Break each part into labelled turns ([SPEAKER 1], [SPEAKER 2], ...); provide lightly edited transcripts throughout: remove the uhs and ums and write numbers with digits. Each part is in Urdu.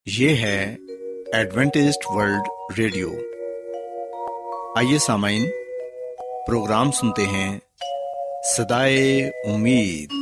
[SPEAKER 1] یہ ہے ایڈوینٹسٹ ورلڈ ریڈیو۔ آئیے سامعین، پروگرام سنتے ہیں صدائے امید۔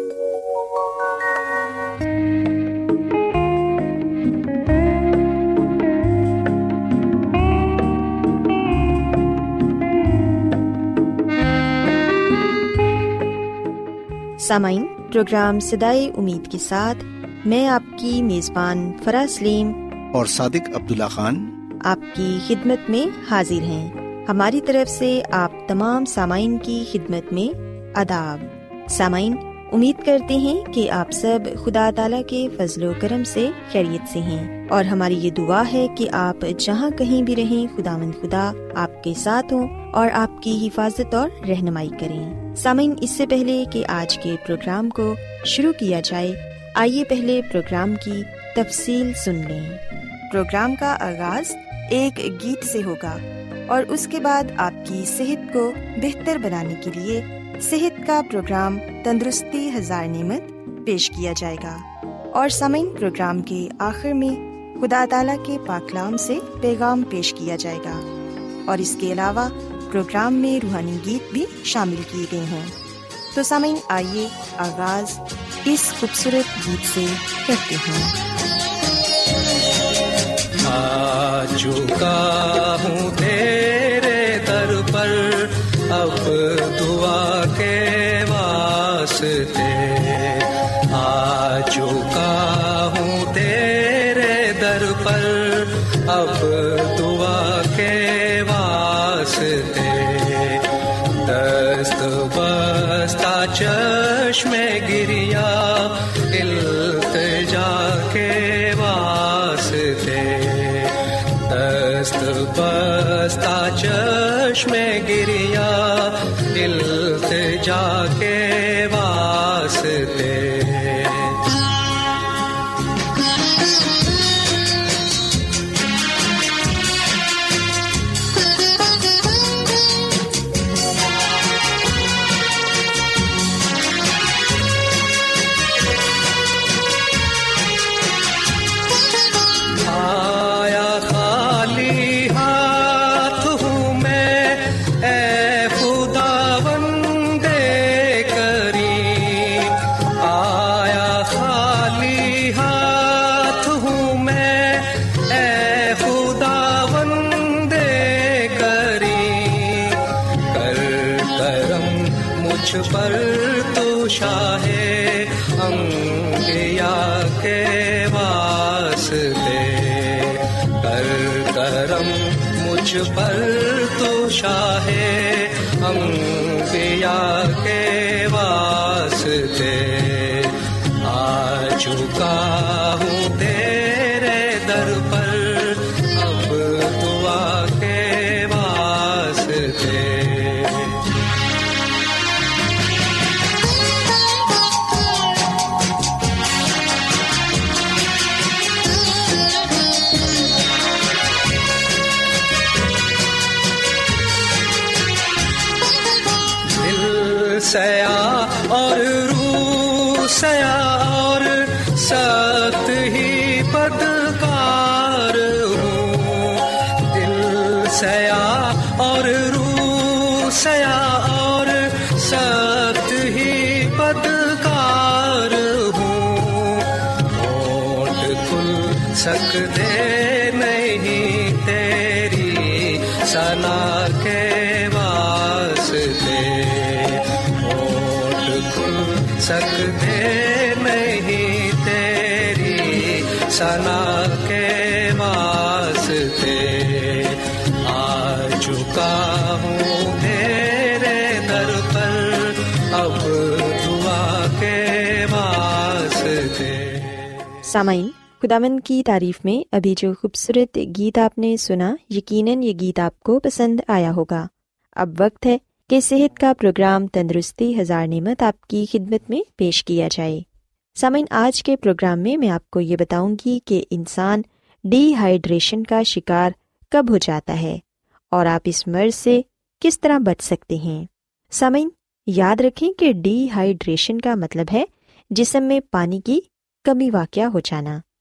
[SPEAKER 2] سامعین، پروگرام صدائے امید کے ساتھ میں آپ کی میزبان فرا سلیم
[SPEAKER 1] اور صادق عبداللہ خان
[SPEAKER 2] آپ کی خدمت میں حاضر ہیں۔ ہماری طرف سے آپ تمام سامعین کی خدمت میں آداب۔ سامعین، امید کرتے ہیں کہ آپ سب خدا تعالیٰ کے فضل و کرم سے خیریت سے ہیں، اور ہماری یہ دعا ہے کہ آپ جہاں کہیں بھی رہیں، خداوند خدا آپ کے ساتھ ہوں اور آپ کی حفاظت اور رہنمائی کریں۔ سامعین، اس سے پہلے کہ آج کے پروگرام کو شروع کیا جائے، آئیے پہلے پروگرام کی تفصیل سن لیں۔ پروگرام کا آغاز ایک گیت سے ہوگا اور اس کے بعد آپ کی صحت کو بہتر بنانے کے لیے صحت کا پروگرام تندرستی ہزار نعمت پیش کیا جائے گا، اور سامعین، پروگرام کے آخر میں خدا تعالیٰ کے پاک کلام سے پیغام پیش کیا جائے گا، اور اس کے علاوہ پروگرام میں روحانی گیت بھی شامل کیے گئے ہیں۔ تو سامعین، آئیے آغاز اس خوبصورت گیت سے کرتے ہیں۔
[SPEAKER 3] آ چکا ہوں تیرے در پر اب دعا کے واسطے، آ چکا ہوں تیرے در پر اب دعا کے واسطے، دست بستہ چشم گریا التجا کے واسطے، دست بستہ چشم گریا التجا کے واسطے۔ پر تو شاہ انبیاء کے واسطے، کر کرم مجھ پر تو شاہ انبیاء کے واسطے، آ چکا ہوں تیرے در پر اب دعا کے واسطے۔ سیاہ اور روح سیاہ اور سخت ہی بدکار ہوں، دل سیاہ اور روح سیاہ اور سخت ہی بدکار ہوں، ہونٹ کھل سکتے نہیں تیری ثنا کے واسطے، سکتے نہیں تیری ثنا کے واسطے، آ چکا ہوں تیرے در پر اب دعا کے واسطے۔
[SPEAKER 2] سامعین، خداوند کی تعریف میں ابھی جو خوبصورت گیت آپ نے سنا، یقیناً یہ گیت آپ کو پسند آیا ہوگا۔ اب وقت ہے کہ صحت کا پروگرام تندرستی ہزار نعمت آپ کی خدمت میں پیش کیا جائے۔ سامعین، آج کے پروگرام میں آپ کو یہ بتاؤں گی کہ انسان ڈی ہائیڈریشن کا شکار کب ہو جاتا ہے اور آپ اس مرض سے کس طرح بچ سکتے ہیں۔ سامعین، یاد رکھیں کہ ڈی ہائیڈریشن کا مطلب ہے جسم میں پانی کی کمی واقع ہو جانا،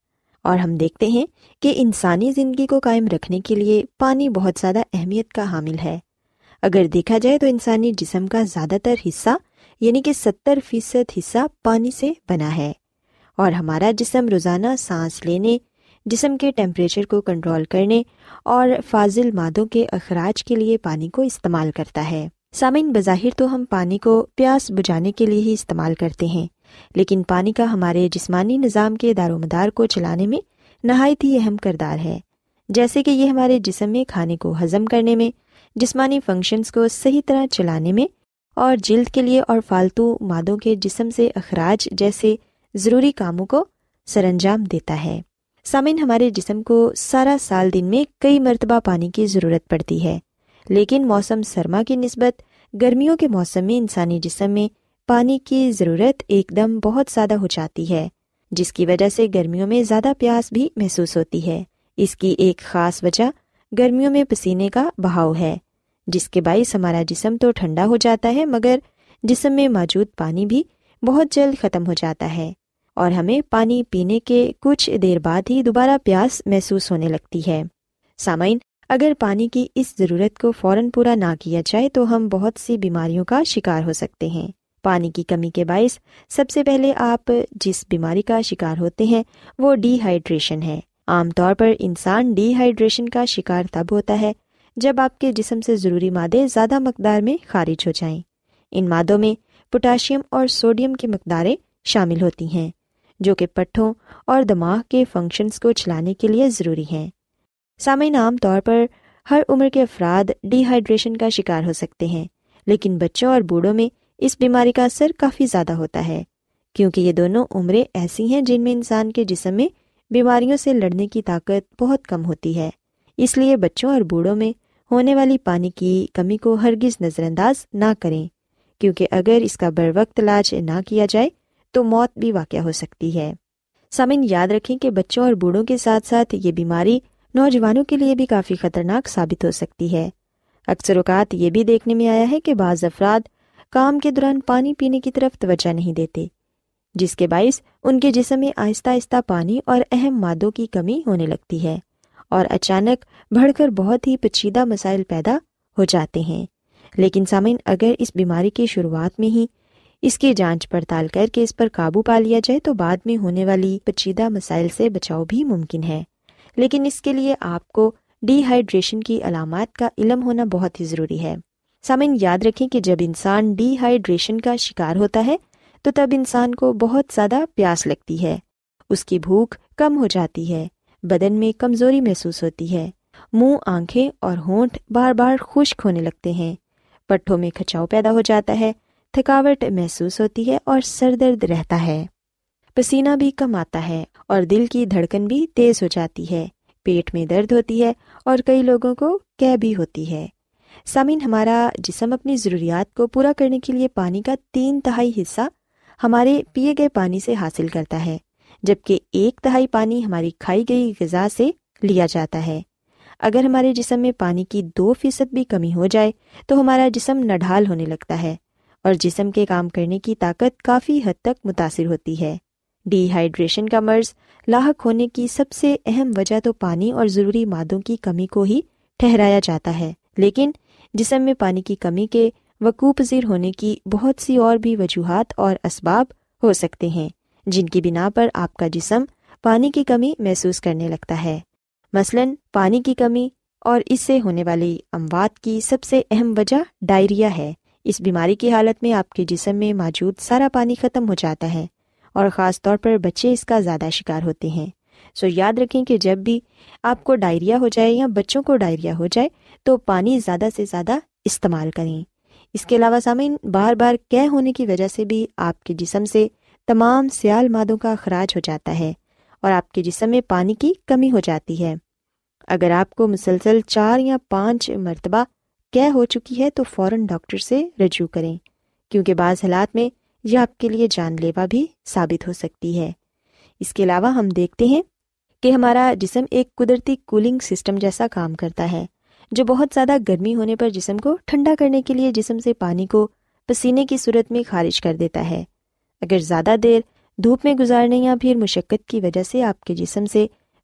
[SPEAKER 2] اور ہم دیکھتے ہیں کہ انسانی زندگی کو قائم رکھنے کے لیے پانی بہت زیادہ اہمیت کا حامل ہے۔ اگر دیکھا جائے تو انسانی جسم کا زیادہ تر حصہ یعنی کہ 70% حصہ پانی سے بنا ہے، اور ہمارا جسم روزانہ سانس لینے، جسم کے ٹیمپریچر کو کنٹرول کرنے اور فاضل مادوں کے اخراج کے لیے پانی کو استعمال کرتا ہے۔ سامعین، بظاہر تو ہم پانی کو پیاس بجھانے کے لیے ہی استعمال کرتے ہیں، لیکن پانی کا ہمارے جسمانی نظام کے دار و مدار کو چلانے میں نہایت ہی اہم کردار ہے، جیسے کہ یہ ہمارے جسم میں کھانے کو ہضم کرنے میں، جسمانی فنکشنز کو صحیح طرح چلانے میں اور جلد کے لیے اور فالتو مادوں کے جسم سے اخراج جیسے ضروری کاموں کو سر انجام دیتا ہے۔ سامعین، ہمارے جسم کو سارا سال دن میں کئی مرتبہ پانی کی ضرورت پڑتی ہے، لیکن موسم سرما کی نسبت گرمیوں کے موسم میں انسانی جسم میں پانی کی ضرورت ایک دم بہت زیادہ ہو جاتی ہے، جس کی وجہ سے گرمیوں میں زیادہ پیاس بھی محسوس ہوتی ہے۔ اس کی ایک خاص وجہ گرمیوں میں پسینے کا بہاؤ ہے، جس کے باعث ہمارا جسم تو ٹھنڈا ہو جاتا ہے مگر جسم میں موجود پانی بھی بہت جلد ختم ہو جاتا ہے، اور ہمیں پانی پینے کے کچھ دیر بعد ہی دوبارہ پیاس محسوس ہونے لگتی ہے۔ سامعین، اگر پانی کی اس ضرورت کو فوراً پورا نہ کیا جائے تو ہم بہت سی بیماریوں کا شکار ہو سکتے ہیں۔ پانی کی کمی کے باعث سب سے پہلے آپ جس بیماری کا شکار ہوتے ہیں وہ ڈی ہائیڈریشن ہے۔ عام طور پر انسان ڈی ہائیڈریشن کا شکار تب ہوتا ہے جب آپ کے جسم سے ضروری مادے زیادہ مقدار میں خارج ہو جائیں۔ ان مادوں میں پوٹاشیم اور سوڈیم کی مقداریں شامل ہوتی ہیں، جو کہ پٹھوں اور دماغ کے فنکشنز کو چلانے کے لیے ضروری ہیں۔ سامعین، عام طور پر ہر عمر کے افراد ڈی ہائیڈریشن کا شکار ہو سکتے ہیں، لیکن بچوں اور بوڑھوں میں اس بیماری کا اثر کافی زیادہ ہوتا ہے، کیونکہ یہ دونوں عمریں ایسی ہیں جن میں انسان کے جسم میں بیماریوں سے لڑنے کی طاقت بہت کم ہوتی ہے۔ اس لیے بچوں اور بوڑھوں میں ہونے والی پانی کی کمی کو ہرگز نظر انداز نہ کریں، کیونکہ اگر اس کا بروقت علاج نہ کیا جائے تو موت بھی واقع ہو سکتی ہے۔ سامعین، یاد رکھیں کہ بچوں اور بوڑھوں کے ساتھ ساتھ یہ بیماری نوجوانوں کے لیے بھی کافی خطرناک ثابت ہو سکتی ہے۔ اکثر اوقات یہ بھی دیکھنے میں آیا ہے کہ بعض افراد کام کے دوران پانی پینے کی طرف توجہ نہیں دیتے، جس کے باعث ان کے جسم میں آہستہ آہستہ پانی اور اہم مادوں کی کمی ہونے لگتی ہے، اور اچانک بڑھ کر بہت ہی پیچیدہ مسائل پیدا ہو جاتے ہیں۔ لیکن سامعین، اگر اس بیماری کی شروعات میں ہی اس کی جانچ پڑتال کر کے اس پر قابو پا لیا جائے تو بعد میں ہونے والی پیچیدہ مسائل سے بچاؤ بھی ممکن ہے۔ لیکن اس کے لیے آپ کو ڈی ہائیڈریشن کی علامات کا علم ہونا بہت ہی ضروری ہے۔ سامعین، یاد رکھیں کہ جب انسان ڈی ہائیڈریشن کا شکار ہوتا ہے تو تب انسان کو بہت زیادہ پیاس لگتی ہے، اس کی بھوک کم ہو جاتی ہے، بدن میں کمزوری محسوس ہوتی ہے، منہ، آنکھیں اور ہونٹ بار بار خشک ہونے لگتے ہیں، پٹھوں میں کھچاؤ پیدا ہو جاتا ہے، تھکاوٹ محسوس ہوتی ہے اور سر درد رہتا ہے، پسینہ بھی کم آتا ہے اور دل کی دھڑکن بھی تیز ہو جاتی ہے، پیٹ میں درد ہوتی ہے اور کئی لوگوں کو قے بھی ہوتی ہے۔ سامعین، ہمارا جسم اپنی ضروریات کو پورا کرنے کے لیے پانی کا 3/4 حصہ ہمارے پیے گئے پانی سے حاصل کرتا ہے، جبکہ 1/3 پانی ہماری کھائی گئی غذا سے لیا جاتا ہے۔ اگر ہمارے جسم میں پانی کی 2% بھی کمی ہو جائے تو ہمارا جسم نڈھال ہونے لگتا ہے اور جسم کے کام کرنے کی طاقت کافی حد تک متاثر ہوتی ہے۔ ڈی ہائیڈریشن کا مرض لاحق ہونے کی سب سے اہم وجہ تو پانی اور ضروری مادوں کی کمی کو ہی ٹھہرایا جاتا ہے، لیکن جسم میں پانی کی کمی کے وقوع پذیر ہونے کی بہت سی اور بھی وجوہات اور اسباب ہو سکتے ہیں جن کی بنا پر آپ کا جسم پانی کی کمی محسوس کرنے لگتا ہے۔ مثلاً پانی کی کمی اور اس سے ہونے والی اموات کی سب سے اہم وجہ ڈائریا ہے۔ اس بیماری کی حالت میں آپ کے جسم میں موجود سارا پانی ختم ہو جاتا ہے اور خاص طور پر بچے اس کا زیادہ شکار ہوتے ہیں۔ یاد رکھیں کہ جب بھی آپ کو ڈائریا ہو جائے یا بچوں کو ڈائریا ہو جائے تو پانی زیادہ سے زیادہ استعمال کریں۔ اس کے علاوہ سامعین، بار بار قے ہونے کی وجہ سے بھی آپ کے جسم سے تمام سیال مادوں کا اخراج ہو جاتا ہے اور آپ کے جسم میں پانی کی کمی ہو جاتی ہے۔ اگر آپ کو مسلسل 4 یا 5 مرتبہ قے ہو چکی ہے تو فوراً ڈاکٹر سے رجوع کریں، کیونکہ بعض حالات میں یہ آپ کے لیے جان لیوا بھی ثابت ہو سکتی ہے۔ اس کے علاوہ ہم دیکھتے ہیں کہ ہمارا جسم ایک قدرتی کولنگ سسٹم جیسا کام کرتا ہے، جو بہت زیادہ گرمی ہونے پر جسم کو ٹھنڈا کرنے کے لیے جسم سے پانی کو پسینے کی صورت میں خارج کر دیتا ہے۔ اگر زیادہ دیر دھوپ میں گزارنے یا پھر مشقت کی وجہ سے آپ کے جسم سے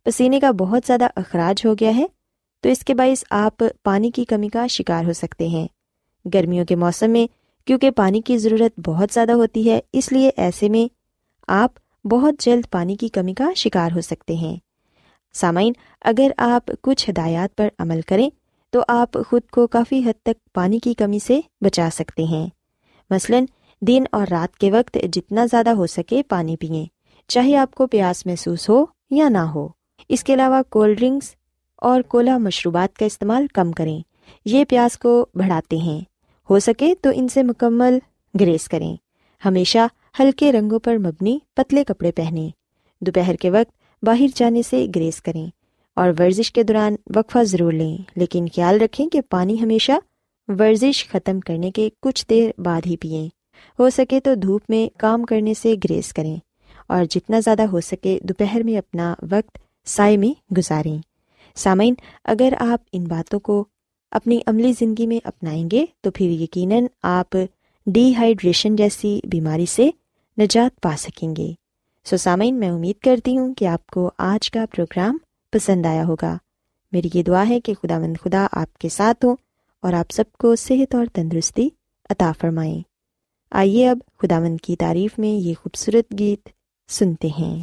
[SPEAKER 2] پسینے کا بہت زیادہ اخراج ہو گیا ہے تو اس کے باعث آپ پانی کی کمی کا شکار ہو سکتے ہیں۔ گرمیوں کے موسم میں کیونکہ پانی کی ضرورت بہت زیادہ ہوتی ہے، اس لیے ایسے میں آپ بہت جلد پانی کی کمی کا شکار ہو سکتے ہیں۔ سامعین، اگر آپ کچھ ہدایات پر عمل کریں تو آپ خود کو کافی حد تک پانی کی کمی سے بچا سکتے ہیں۔ مثلاً دن اور رات کے وقت جتنا زیادہ ہو سکے پانی پئیں، چاہے آپ کو پیاس محسوس ہو یا نہ ہو۔ اس کے علاوہ کولڈ ڈرنکس اور کولا مشروبات کا استعمال کم کریں، یہ پیاس کو بڑھاتے ہیں۔ ہو سکے تو ان سے مکمل گریز کریں۔ ہمیشہ ہلکے رنگوں پر مبنی پتلے کپڑے پہنیں۔ دوپہر کے وقت باہر جانے سے گریز کریں اور ورزش کے دوران وقفہ ضرور لیں، لیکن خیال رکھیں کہ پانی ہمیشہ ورزش ختم کرنے کے کچھ دیر بعد ہی پئیں۔ ہو سکے تو دھوپ میں کام کرنے سے گریز کریں اور جتنا زیادہ ہو سکے دوپہر میں اپنا وقت سائے میں گزاریں۔ سامعین، اگر آپ ان باتوں کو اپنی عملی زندگی میں اپنائیں گے تو پھر یقیناً آپ ڈی ہائیڈریشن جیسی بیماری سے نجات پا سکیں گے۔ سامعین، میں امید کرتی ہوں کہ آپ کو آج کا پروگرام پسند آیا ہوگا۔ میری یہ دعا ہے کہ خداوند خدا آپ کے ساتھ ہوں اور آپ سب کو صحت اور تندرستی عطا فرمائیں۔ آئیے اب خداوند کی تعریف میں یہ خوبصورت گیت سنتے ہیں۔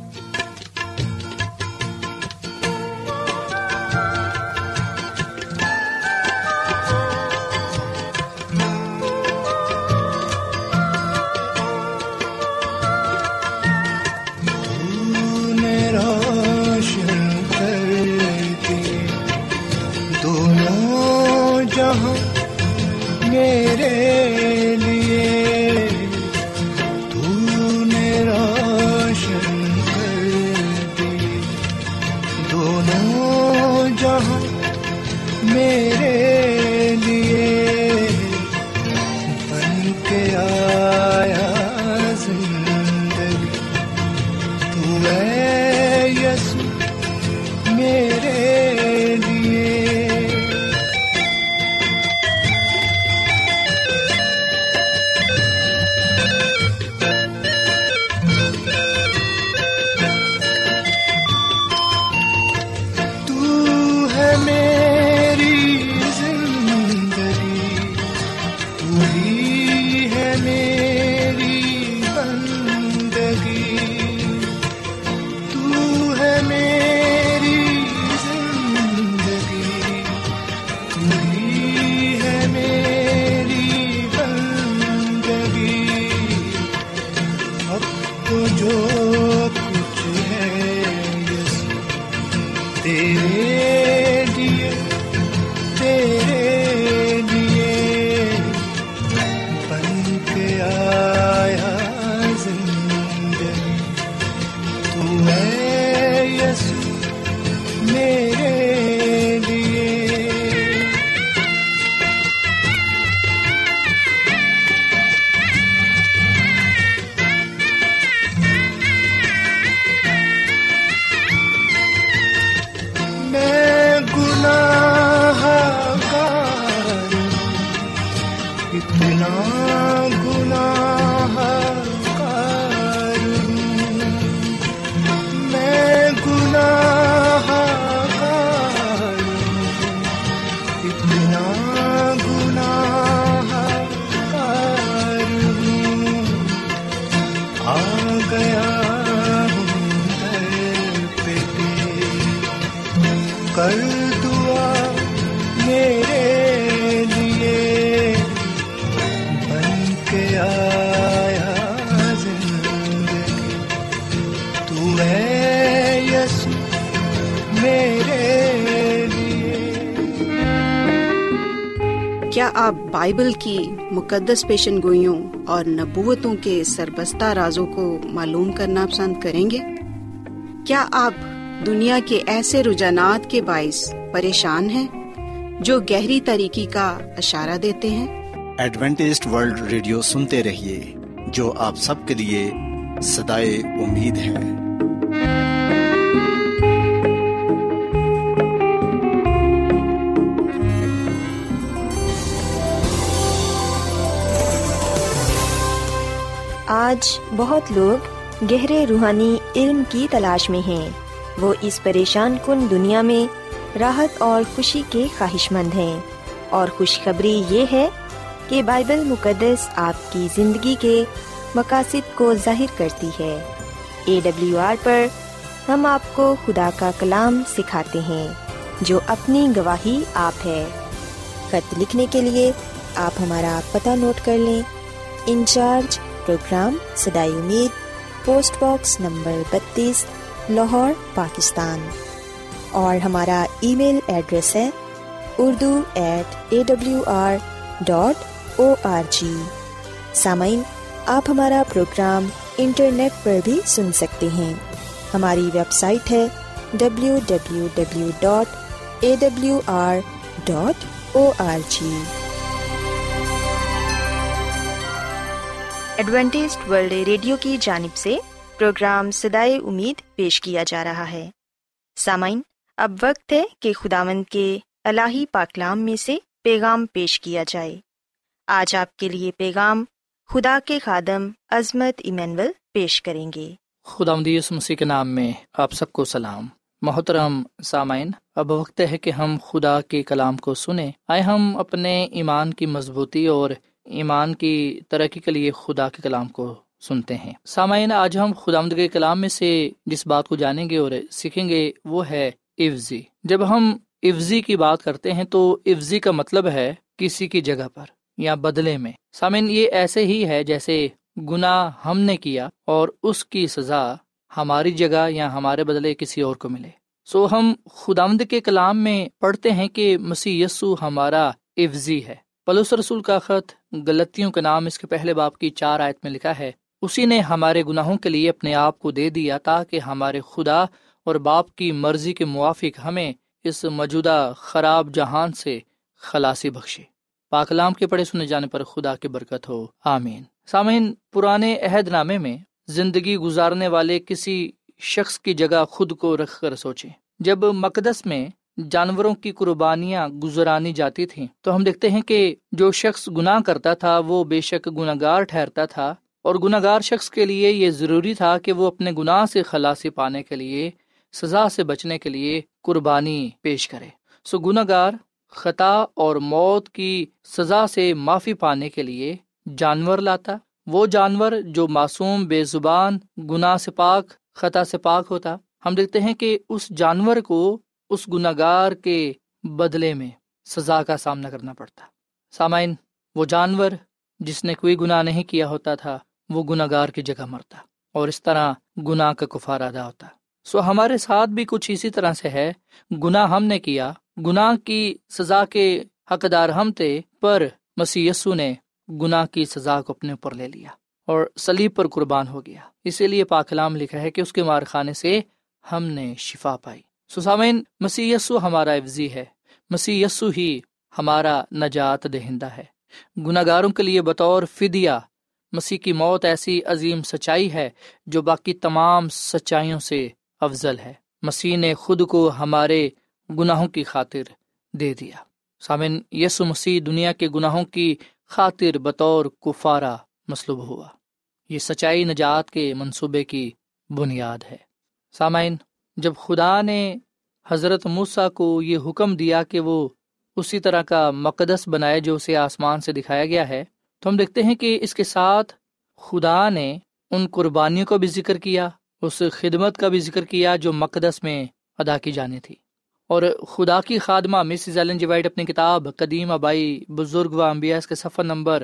[SPEAKER 4] میرے لیے تو نے روشن کر دی دونوں جہاں، میرے لیے بن کے آیا زندگی، تو اے یسوع میرے لیے۔
[SPEAKER 5] کیا آپ بائبل کی مقدس پیشن گوئیوں اور نبوتوں کے سربستہ رازوں کو معلوم کرنا پسند کریں گے؟ کیا آپ دنیا کے ایسے رجحانات کے باعث پریشان ہیں جو گہری تاریکی کا اشارہ دیتے ہیں؟
[SPEAKER 1] ایڈوینٹسٹ ورلڈ ریڈیو سنتے رہیے، جو آپ سب کے لیے صدائے امید ہے۔
[SPEAKER 2] آج بہت لوگ گہرے روحانی علم کی تلاش میں ہیں، وہ اس پریشان کن دنیا میں راحت اور خوشی کے خواہش مند ہیں، اور خوشخبری یہ ہے کہ بائبل مقدس آپ کی زندگی کے مقاصد کو ظاہر کرتی ہے۔ AWR پر ہم آپ کو خدا کا کلام سکھاتے ہیں جو اپنی گواہی آپ ہے۔ خط لکھنے کے لیے آپ ہمارا پتہ نوٹ کر لیں۔ انچارج پروگرام صدائے امید، post box number 32، Lahore, Pakistan. اور ہمارا ای میل ایڈریس ہے urdu@awr.org۔ سامعین، آپ ہمارا پروگرام انٹرنیٹ پر بھی سن سکتے ہیں۔ ہماری ویب سائٹ ہے www.awr.org۔ ایڈوینٹسٹ ورلڈ ریڈیو کی جانب سے پروگرام صدائے امید پیش کیا جا رہا ہے۔ سامعین، اب وقت ہے کہ خداوند کے الہی پاکلام میں سے پیغام پیش کیا جائے۔ آج آپ کے لیے پیغام خدا کے خادم عظمت ایمینول پیش کریں گے۔
[SPEAKER 6] خداوند یسوع مسیح کے نام میں آپ سب کو سلام۔ محترم سامعین، اب وقت ہے کہ ہم خدا کے کلام کو سنیں۔ آئے ہم اپنے ایمان کی مضبوطی اور ایمان کی ترقی کے لیے خدا کے کلام کو سنتے ہیں۔ سامعین، آج ہم خداوند کے کلام میں سے جس بات کو جانیں گے اور سیکھیں گے وہ ہے عوضی۔ جب ہم عوضی کی بات کرتے ہیں تو عوضی کا مطلب ہے کسی کی جگہ پر یا بدلے میں۔ سامعین، یہ ایسے ہی ہے جیسے گناہ ہم نے کیا اور اس کی سزا ہماری جگہ یا ہمارے بدلے کسی اور کو ملے۔ سو ہم خداوند کے کلام میں پڑھتے ہیں کہ مسیح یسوع ہمارا عوضی ہے۔ پولس رسول کا خط غلطیوں کا نام اس کے پہلے باب کی 4 آیت میں لکھا ہے، اسی نے ہمارے گناہوں کے لیے اپنے آپ کو دے دیا تاکہ ہمارے خدا اور باپ کی مرضی کے موافق ہمیں اس موجودہ خراب جہان سے خلاصی بخشے۔ پاک کلام کے پڑھے سنے جانے پر خدا کی برکت ہو، آمین۔ سامعین، پرانے عہد نامے میں زندگی گزارنے والے کسی شخص کی جگہ خود کو رکھ کر سوچیں۔ جب مقدس میں جانوروں کی قربانیاں گزرانی جاتی تھیں تو ہم دیکھتے ہیں کہ جو شخص گناہ کرتا تھا وہ بے شک گناہگار ٹھہرتا تھا، اور گناہگار شخص کے لیے یہ ضروری تھا کہ وہ اپنے گناہ سے خلاصی پانے کے لیے، سزا سے بچنے کے لیے قربانی پیش کرے۔ سو گناہگار خطا اور موت کی سزا سے معافی پانے کے لیے جانور لاتا، وہ جانور جو معصوم، بے زبان، گناہ سے پاک، خطا سے پاک ہوتا۔ ہم دیکھتے ہیں کہ اس جانور کو اس گناہگار کے بدلے میں سزا کا سامنا کرنا پڑتا۔ سامعین، وہ جانور جس نے کوئی گناہ نہیں کیا ہوتا تھا وہ گناہگار کی جگہ مرتا، اور اس طرح گناہ کا کفارہ ادا ہوتا۔ سو ہمارے ساتھ بھی کچھ اسی طرح سے ہے۔ گناہ ہم نے کیا، گناہ کی سزا کے حقدار ہم تھے، پر مسیح یسوع نے گناہ کی سزا کو اپنے اوپر لے لیا اور صلیب پر قربان ہو گیا۔ اسی لیے پاک کلام لکھا ہے کہ اس کے مار خانے سے ہم نے شفا پائی۔ سو سامعین، مسیح یسوع ہمارا عوضی ہے، مسیح یسوع ہی ہمارا نجات دہندہ ہے۔ گناہگاروں کے لیے بطور فدیہ مسیح کی موت ایسی عظیم سچائی ہے جو باقی تمام سچائیوں سے افضل ہے۔ مسیح نے خود کو ہمارے گناہوں کی خاطر دے دیا۔ سامعین، یسوع مسیح دنیا کے گناہوں کی خاطر بطور کفارہ مصلوب ہوا۔ یہ سچائی نجات کے منصوبے کی بنیاد ہے۔ سامعین، جب خدا نے حضرت موسیٰ کو یہ حکم دیا کہ وہ اسی طرح کا مقدس بنائے جو اسے آسمان سے دکھایا گیا ہے، تو ہم دیکھتے ہیں کہ اس کے ساتھ خدا نے ان قربانیوں کا بھی ذکر کیا، اس خدمت کا بھی ذکر کیا جو مقدس میں ادا کی جانی تھی۔ اور خدا کی خادمہ مسز ایلن جی وائٹ اپنی کتاب قدیم آبائی بزرگ و انبیاء کے صفحہ نمبر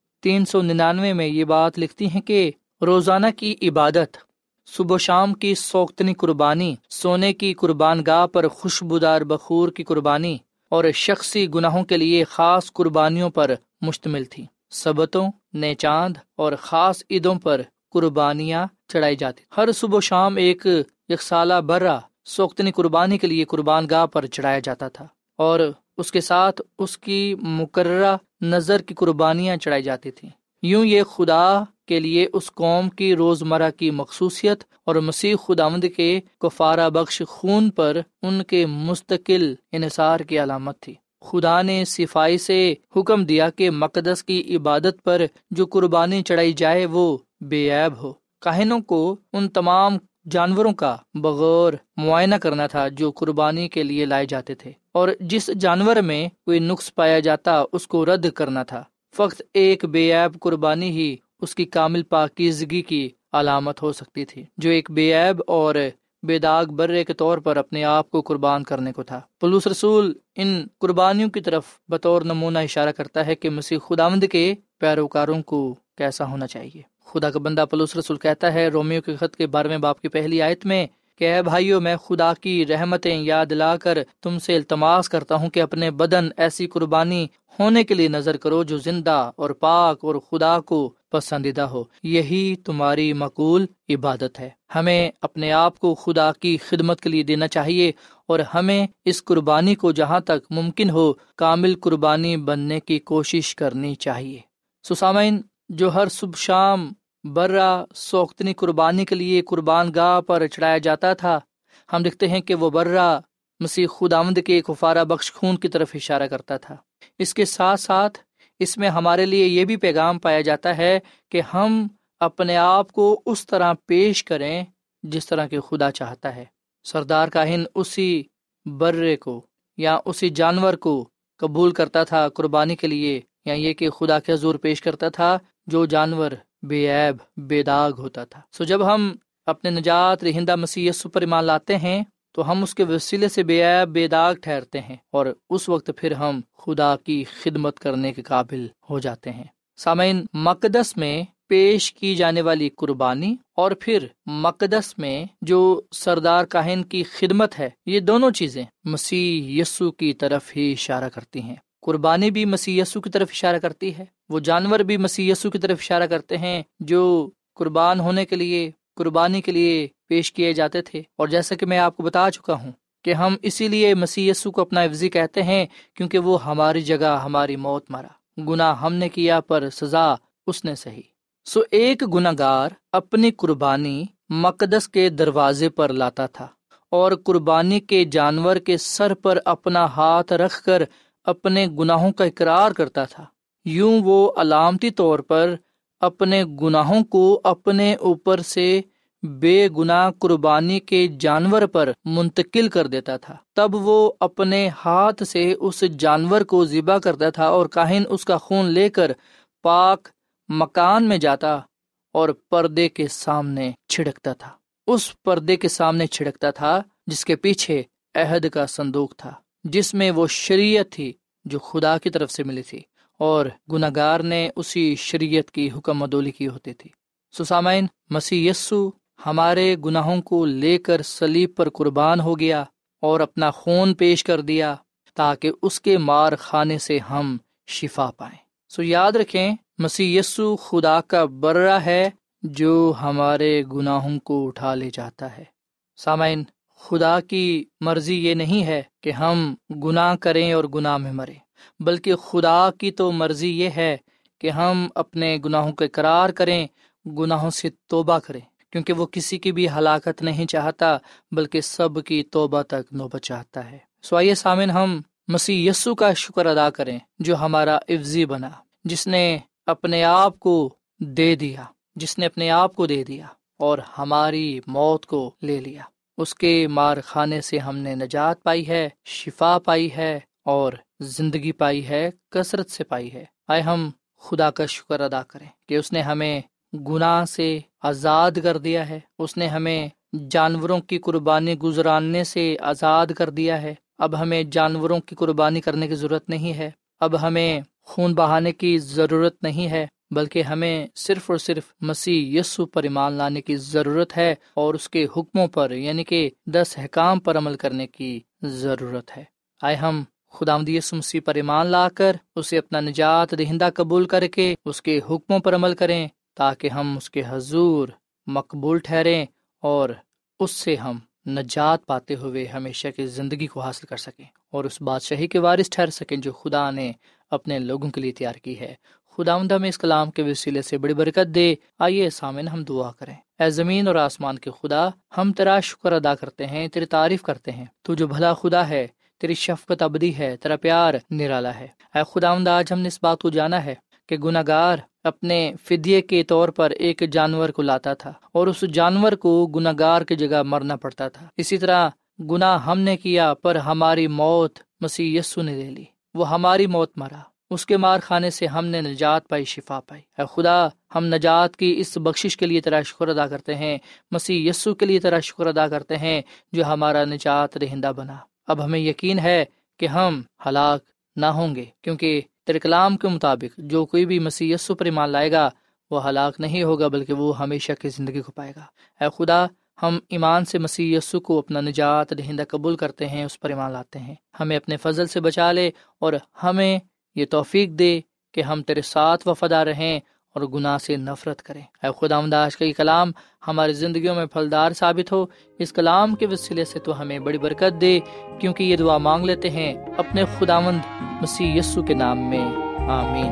[SPEAKER 6] 399 میں یہ بات لکھتی ہیں کہ روزانہ کی عبادت، صبح و شام کی سوختنی قربانی، سونے کی قربان گاہ پر خوشبودار بخور کی قربانی اور شخصی گناہوں کے لیے خاص قربانیوں پر مشتمل تھی۔ سبتوں، نیچاند اور خاص عیدوں پر قربانیاں چڑھائی جاتی۔ ہر صبح و شام ایک یکسالہ برہ سوختنی قربانی کے لیے قربان گاہ پر چڑھایا جاتا تھا، اور اس کے ساتھ اس کی مقررہ نظر کی قربانیاں چڑھائی جاتی تھیں۔ یوں یہ خدا کے لیے اس قوم کی روزمرہ کی مخصوصیت اور مسیح خداوند کے کفارہ بخش خون پر ان کے مستقل انحصار کی علامت تھی۔ خدا نے صفائی سے حکم دیا کہ مقدس کی عبادت پر جو قربانی چڑھائی جائے وہ بے عیب ہو۔ کاہنوں کو ان تمام جانوروں کا بغور معائنہ کرنا تھا جو قربانی کے لیے لائے جاتے تھے، اور جس جانور میں کوئی نقص پایا جاتا اس کو رد کرنا تھا۔ فقط ایک بے عیب قربانی ہی اس کی کامل پاکیزگی کی علامت ہو سکتی تھی، جو ایک بے عیب اور بے داغ برے کے طور پر اپنے آپ کو قربان کرنے کو تھا۔ پولس رسول ان قربانیوں کی طرف بطور نمونہ اشارہ کرتا ہے کہ مسیح خداوند کے پیروکاروں کو کیسا ہونا چاہیے۔ خدا کا بندہ پولس رسول کہتا ہے رومیو کے خط کے 12ویں باب کی پہلی آیت میں کہ اے بھائیو، میں خدا کی رحمتیں یاد لا کر تم سے التماس کرتا ہوں کہ اپنے بدن ایسی قربانی ہونے کے لیے نظر کرو جو زندہ اور پاک اور خدا کو پسندیدہ ہو، یہی تمہاری معقول عبادت ہے۔ ہمیں اپنے آپ کو خدا کی خدمت کے لیے دینا چاہیے، اور ہمیں اس قربانی کو جہاں تک ممکن ہو کامل قربانی بننے کی کوشش کرنی چاہیے۔ سامعین، جو ہر صبح شام برا سوختنی قربانی کے لیے قربان گاہ پر چڑھایا جاتا تھا، ہم دیکھتے ہیں کہ وہ برا مسیح خداوند کے کفارہ بخش خون کی طرف اشارہ کرتا تھا۔ اس کے ساتھ ساتھ اس میں ہمارے لیے یہ بھی پیغام پایا جاتا ہے کہ ہم اپنے آپ کو اس طرح پیش کریں جس طرح کہ خدا چاہتا ہے۔ سردار کاہن اسی برے کو یا اسی جانور کو قبول کرتا تھا قربانی کے لیے، یا یہ کہ خدا کے حضور پیش کرتا تھا جو جانور بے عیب بے داغ ہوتا تھا۔ جب ہم اپنے نجات دہندہ مسیح یسوع پر ایمان لاتے ہیں تو ہم اس کے وسیلے سے بے عیب بے داغ ٹھہرتے ہیں، اور اس وقت پھر ہم خدا کی خدمت کرنے کے قابل ہو جاتے ہیں۔ سامعین، مقدس میں پیش کی جانے والی قربانی اور پھر مقدس میں جو سردار کاہن کی خدمت ہے، یہ دونوں چیزیں مسیح یسوع کی طرف ہی اشارہ کرتی ہیں۔ قربانی بھی مسیح یسوع کی طرف اشارہ کرتی ہے، وہ جانور بھی مسیح یسوع کی طرف اشارہ کرتے ہیں جو قربان ہونے کے لیے قربانی کے لیے پیش کیے جاتے تھے۔ اور جیسا کہ میں آپ کو بتا چکا ہوں کہ ہم اسی لیے مسیح یسوع کو اپنا حفظی کہتے ہیں، کیونکہ وہ ہماری جگہ ہماری موت مرا، گناہ ہم نے کیا پر سزا اس نے سہی۔ ایک گناہگار اپنی قربانی مقدس کے دروازے پر لاتا تھا اور قربانی کے جانور کے سر پر اپنا ہاتھ رکھ کر اپنے گناہوں کا اقرار کرتا تھا۔ یوں وہ علامتی طور پر اپنے گناہوں کو اپنے اوپر سے بے گناہ قربانی کے جانور پر منتقل کر دیتا تھا۔ تب وہ اپنے ہاتھ سے اس جانور کو ذبح کرتا تھا، اور کاہن اس کا خون لے کر پاک مکان میں جاتا اور پردے کے سامنے چھڑکتا تھا۔ اس پردے کے سامنے چھڑکتا تھا جس کے پیچھے عہد کا صندوق تھا، جس میں وہ شریعت تھی جو خدا کی طرف سے ملی تھی، اور گناہگار نے اسی شریعت کی حکم عدولی کی ہوتی تھی۔ سامعین، مسیح یسوع ہمارے گناہوں کو لے کر صلیب پر قربان ہو گیا اور اپنا خون پیش کر دیا تاکہ اس کے مار خانے سے ہم شفا پائیں۔ یاد رکھیں، مسیح یسوع خدا کا برہ ہے جو ہمارے گناہوں کو اٹھا لے جاتا ہے۔ سامعین، خدا کی مرضی یہ نہیں ہے کہ ہم گناہ کریں اور گناہ میں مریں، بلکہ خدا کی تو مرضی یہ ہے کہ ہم اپنے گناہوں کا اقرار کریں، گناہوں سے توبہ کریں، کیونکہ وہ کسی کی بھی ہلاکت نہیں چاہتا بلکہ سب کی توبہ تک نوبت چاہتا ہے۔ آئیے سامعین، ہم مسیح یسوع کا شکر ادا کریں جو ہمارا عفظی بنا، جس نے اپنے آپ کو دے دیا اور ہماری موت کو لے لیا۔ اس کے مار خانے سے ہم نے نجات پائی ہے، شفا پائی ہے اور زندگی پائی ہے، کثرت سے پائی ہے۔ آئے ہم خدا کا شکر ادا کریں کہ اس نے ہمیں گناہ سے آزاد کر دیا ہے، اس نے ہمیں جانوروں کی قربانی گزراننے سے آزاد کر دیا ہے۔ اب ہمیں جانوروں کی قربانی کرنے کی ضرورت نہیں ہے، اب ہمیں خون بہانے کی ضرورت نہیں ہے، بلکہ ہمیں صرف اور صرف مسیح یسوع پر ایمان لانے کی ضرورت ہے اور اس کے حکموں پر یعنی کہ 10 احکام پر عمل کرنے کی ضرورت ہے۔ آئے ہم خداوند یسوع مسیح پر ایمان لا کر اسے اپنا نجات دہندہ قبول کر کے اس کے حکموں پر عمل کریں تاکہ ہم اس کے حضور مقبول ٹھہریں اور اس سے ہم نجات پاتے ہوئے ہمیشہ کی زندگی کو حاصل کر سکیں اور اس بادشاہی کے وارث ٹھہر سکیں جو خدا نے اپنے لوگوں کے لیے تیار کی ہے۔ خداوند ہمیں اس کلام کے وسیلے سے بڑی برکت دے۔ آئیے سامعین، ہم دعا کریں۔ اے زمین اور آسمان کے خدا، ہم تیرا شکر ادا کرتے ہیں، تیری تعریف کرتے ہیں۔ تو جو بھلا خدا ہے، تیری شفقت ابدی ہے، تیرا پیار نرالا ہے۔ اے خداوند، آج ہم نے اس بات کو جانا ہے کہ گناہگار اپنے فدیے کے طور پر ایک جانور کو لاتا تھا اور اس جانور کو گناہگار کی جگہ مرنا پڑتا تھا۔ اسی طرح گناہ ہم نے کیا پر ہماری موت مسیح یسوع نے لے لی، وہ ہماری موت مرا، اس کے مار کھانے سے ہم نے نجات پائی، شفا پائی۔ اے خدا، ہم نجات کی اس بخشش کے لیے تیرا شکر ادا کرتے ہیں، مسیح یسوع کے لیے تیرا شکر ادا کرتے ہیں جو ہمارا نجات دہندہ بنا۔ اب ہمیں یقین ہے کہ ہم ہلاک نہ ہوں گے، کیونکہ تیرے کلام کے مطابق جو کوئی بھی مسیح یسوع پر ایمان لائے گا وہ ہلاک نہیں ہوگا بلکہ وہ ہمیشہ کی زندگی کو پائے گا۔ اے خدا، ہم ایمان سے مسیح یسوع کو اپنا نجات دہندہ قبول کرتے ہیں، اس پر ایمان لاتے ہیں۔ ہمیں اپنے فضل سے بچا لے اور ہمیں یہ توفیق دے کہ ہم تیرے ساتھ وفادار رہیں اور گناہ سے نفرت کریں۔ اے خداوند، آج کا یہ کلام ہماری زندگیوں میں پھلدار ثابت ہو، اس کلام کے وسیلے سے تو ہمیں بڑی برکت دے، کیونکہ یہ دعا مانگ لیتے ہیں اپنے خداوند مسیح یسوع کے نام میں، آمین۔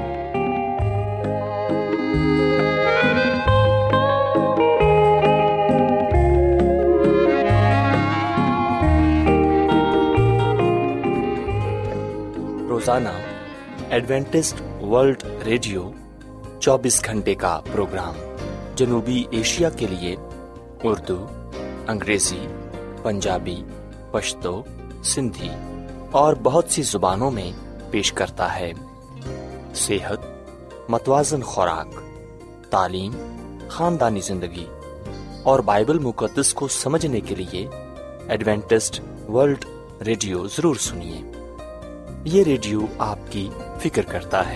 [SPEAKER 7] روزانہ ایڈوینٹسٹ ورلڈ ریڈیو 24 گھنٹے کا پروگرام جنوبی ایشیا کے لیے اردو، انگریزی، پنجابی، پشتو، سندھی اور بہت سی زبانوں میں پیش کرتا ہے۔ صحت، متوازن خوراک، تعلیم، خاندانی زندگی اور بائبل مقدس کو سمجھنے کے لیے ایڈوینٹسٹ ورلڈ ریڈیو ضرور سنیے۔ یہ ریڈیو آپ کی فکر کرتا ہے۔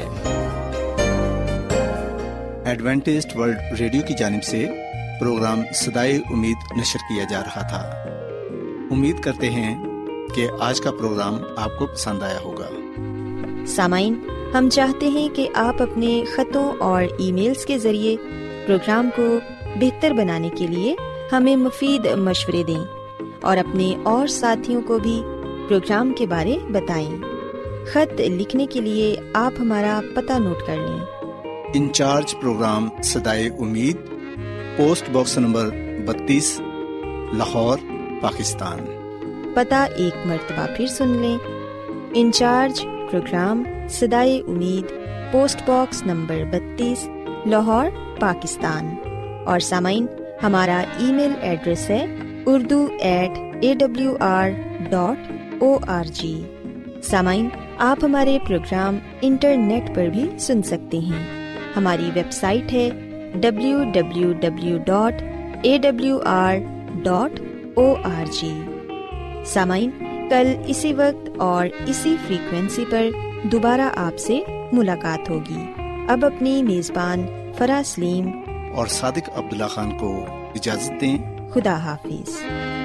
[SPEAKER 1] ایڈوینٹسٹ ورلڈ ریڈیو کی جانب سے پروگرام صدائے امید نشر کیا جا رہا تھا۔ امید کرتے ہیں کہ آج کا پروگرام آپ کو پسند آیا ہوگا۔
[SPEAKER 2] سامعین، ہم چاہتے ہیں کہ آپ اپنے خطوں اور ای میلز کے ذریعے پروگرام کو بہتر بنانے کے لیے ہمیں مفید مشورے دیں اور اپنے اور ساتھیوں کو بھی پروگرام کے بارے بتائیں۔ خط لکھنے کے لیے آپ ہمارا پتہ نوٹ کر لیں۔
[SPEAKER 1] انچارج پروگرام صدائے امید، post box number 32، Lahore, Pakistan.
[SPEAKER 2] پتہ ایک مرتبہ پھر سن لیں۔ انچارج پروگرام صدائے امید، post box number 32، Lahore, Pakistan. اور سامعین، ہمارا ای میل ایڈریس ہے urdu@awr.org۔ سامعین، آپ ہمارے پروگرام انٹرنیٹ پر بھی سن سکتے ہیں۔ ہماری ویب سائٹ ہے www.awr.org۔ سامعین، کل اسی وقت اور اسی فریکوینسی پر دوبارہ آپ سے ملاقات ہوگی۔ اب اپنی میزبان فرا سلیم
[SPEAKER 1] اور صادق عبداللہ خان کو اجازت دیں۔
[SPEAKER 2] خدا حافظ۔